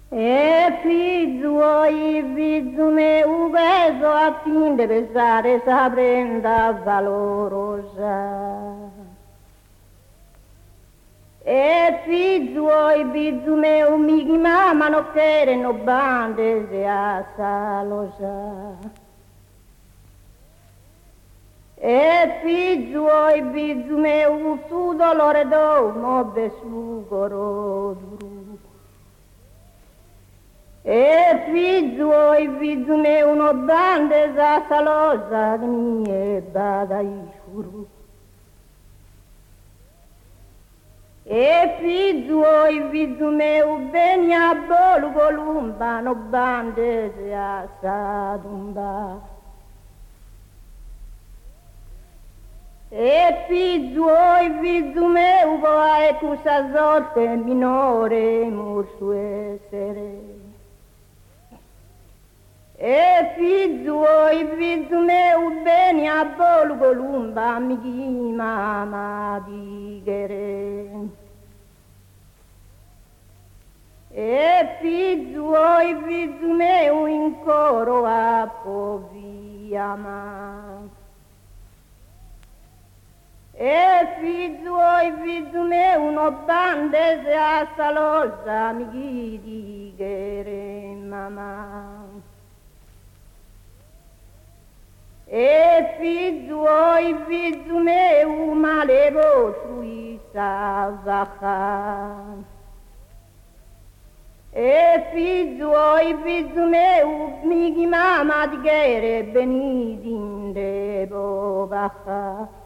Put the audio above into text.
E figlio meu, veso a fin de besare esa prenda valorosa. E figlio meu, mi mamma no quiere no bande se a salosa. E figlio meu, su dolore do mobbe su coro duro. E figlio meu, no bande za salosa, che mi e bada ischuru. E figlio meu, beni a bolu golumba, no bande za sadumba. E figlio meu, vai cusa sorte minore mur su essere. E figlio meu, beni a bolu golumba, mi chiama digere. E figlio meu, in coro a poviama. E figlio meu, no bande se a salosa, mi digere mamma. E figlio meu, malevo suisa vaca. E figlio meu, mi mamma di gere benidinde bo vaca.